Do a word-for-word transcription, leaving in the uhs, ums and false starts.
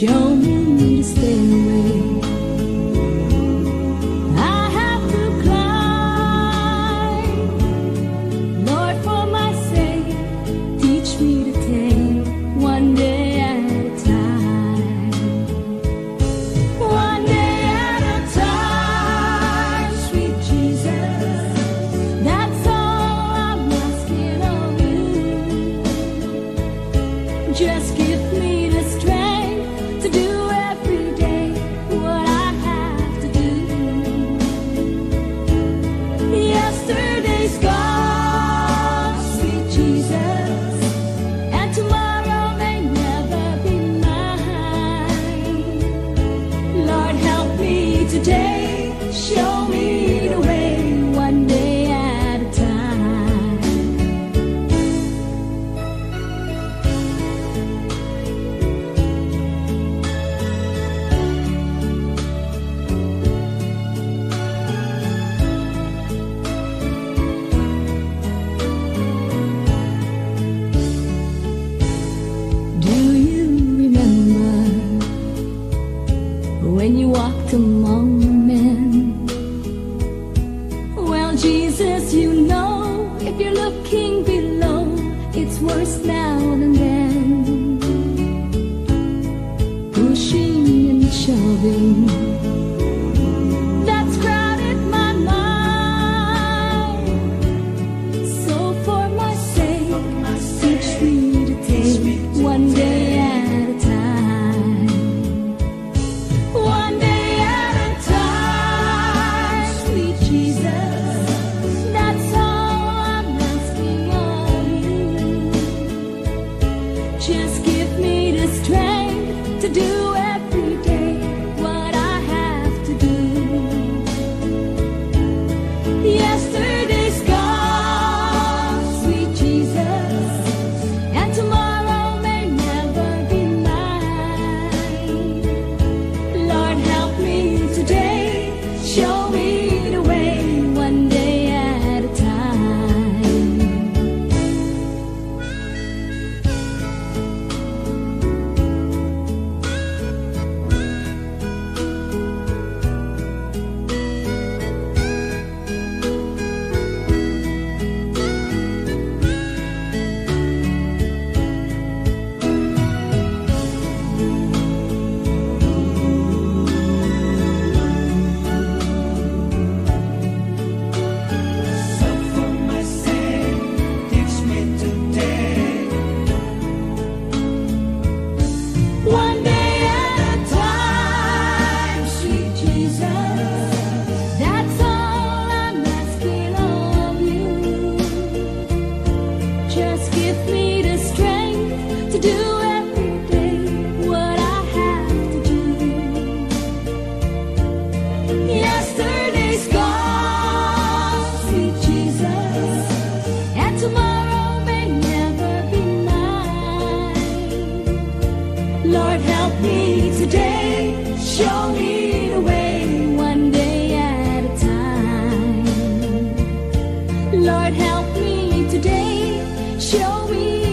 show me to stay away. I have to climb, Lord, for my sake. Teach me to take one day at a time. One day at a time, sweet Jesus. That's all I'm asking of you. Just give me the strength to do every day what I have to do. Yesterday's gone, sweet Jesus, and tomorrow may never be mine. Lord, help me today, show me the way, one day at a time. Do you remember when you walked among men? Well, Jesus, you know, if you're looking below, it's worse now than then. Pushing and shoving, that's crowded my mind. So for my sake, teach me to take one day at a time. One day at a time, sweet Jesus. That's all I'm asking of you. Just give me the strength to do every day what I have to do. Yesterday's gone, sweet Jesus, and tomorrow may never be mine. Lord, help me today, show me the way, one day at a time. So for my sake, teach me today. One day at a time, sweet Jesus. That's all I'm asking of you. Just give me the strength to do every day what I have to do. Yesterday's gone, sweet Jesus, and tomorrow may never be mine. Lord, help me today, show me the way, one day at a time. Lord, help me today, show me